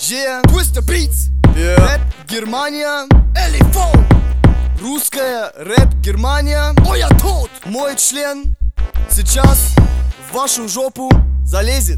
Yeah, Twister Beats, Yeah. Рэп Германия, LFO, русская рэп Германия, Euer Tod! мой член сейчас в вашу жопу залезет.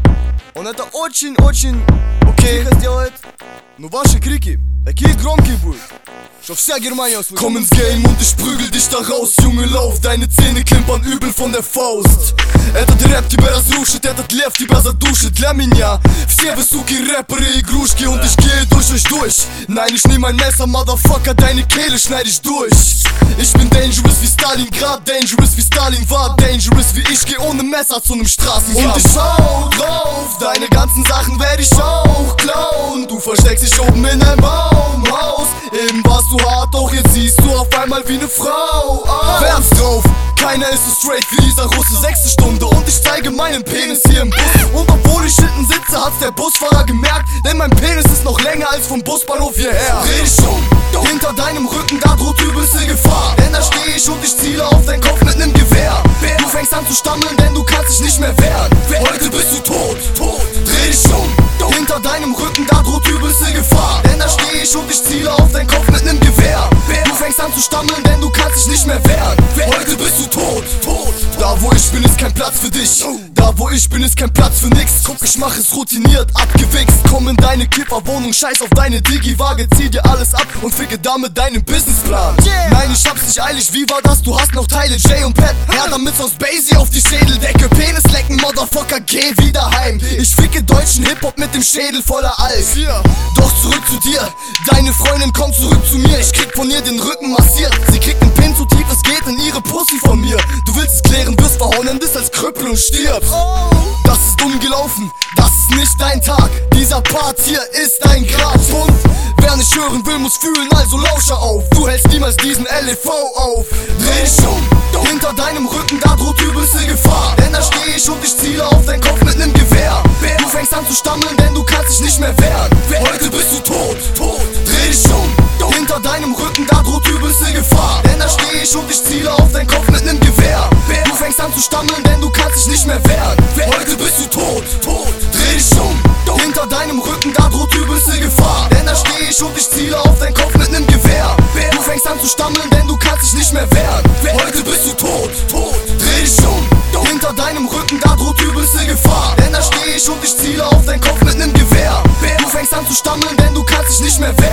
Он это очень-очень тихо сделает, но ваши крики такие громкие будут, что вся Германия услышит. Komm ins Game und ich prügel dich da raus, Junge, lauf, deine Zähne klimpern übel von der Faust. Этот рэп тебя разрушит, этот лев тебя задушит. Для меня все вы, суки, рэперы, игрушки, und ich gehe durch euch durch. Nein, ich nehm ein Messer, Motherfucker, deine Kehle schneid ich durch. Ich bin dangerous wie Stalingrad, dangerous wie Stalin war dangerous wie ich, geh ohne Messer zu nem Straßenkampf. Und ich schau drauf, deine ganzen Sachen werd ich auch klauen. Du versteckst dich oben in einem Baumhaus. Eben warst du hart, doch jetzt siehst du auf einmal wie ne Frau aus. Werf's drauf, keiner ist so straight wie dieser Russe. 6. Stunde und ich zeige meinen Penis hier im Bus. Und obwohl ich hinten sitze, hat's der Busfahrer gemerkt, denn mein Penis ist noch länger als vom Busbahnhof hierher. Dreh dich um, hinter deinem Rücken, da droht übelste Gefahr. Denn da steh ich und ich ziele auf deinen Kopf mit nem Gewehr. Du fängst an zu stammeln, denn du kannst dich nicht mehr wehren. Heute bist du tot, dreh dich um, hinter deinem Rücken, da droht übelste Gefahr. Denn da steh ich und ich ziele auf deinen Kopf mit nem Gewehr. Du fängst an zu stammeln, denn du kannst dich nicht mehr wehren. Heute bist du tot. Da wo ich bin, ist kein Platz für dich. Da wo ich bin, ist kein Platz für nix. Guck, ich mach es routiniert, abgewichst. Komm in deine Kifferwohnung, scheiß auf deine Digi-Waage, zieh dir alles ab und ficke damit deinen Businessplan. Nein, ich hab's nicht eilig, wie war das? Du hast noch Teile J und Pat. Her damit sonst Basie auf die Schädeldecke. Penis lecken, Motherfucker, geh wieder heim. Ich ficke deutschen Hip-Hop mit dem Schädel voller Alk. Doch zurück zu dir, deine Freundin kommt zurück zu mir. Ich krieg von ihr den Rücken massiert. Sie kriegt den Pin so tief es geht in ihre Pussy von mir. Du willst es klären, wirst verhauen, dann bist als Krüppel und stirbst. Das ist dumm gelaufen, das ist nicht dein Tag. Dieser Part hier ist ein Grab. Und wer nicht hören will, muss fühlen, also lausche auf. Du hältst niemals diesen LFO auf. Dreh dich um, hinter deinem Rücken, da droht übelste Gefahr. Denn da steh ich und ich ziele auf deinen Kopf mit nem Gewehr. Du fängst an zu stammeln, denn du kannst dich nicht mehr wehren. Heute bist du tot, dreh dich um, hinter deinem Rücken, da droht übelste Gefahr. Denn da steh ich und ich ziele auf deinen Kopf mit nem Gewehr. Du fängst an zu stammeln, denn du kannst dich nicht mehr wehren. Heute bist du tot, dreh dich um, hinter deinem Rücken, da droht übelste Gefahr. Denn da steh ich und ich ziele auf deinen Kopf mit nem Gewehr. Du fängst an zu stammeln, denn du kannst dich nicht mehr wehren. Heute bist du tot, dreh dich um, hinter deinem Rücken, da droht übelste Gefahr. Denn da steh ich und ich ziele auf deinen Kopf mit nem Gewehr. Du fängst an zu stammeln, denn du kannst dich nicht mehr wehren.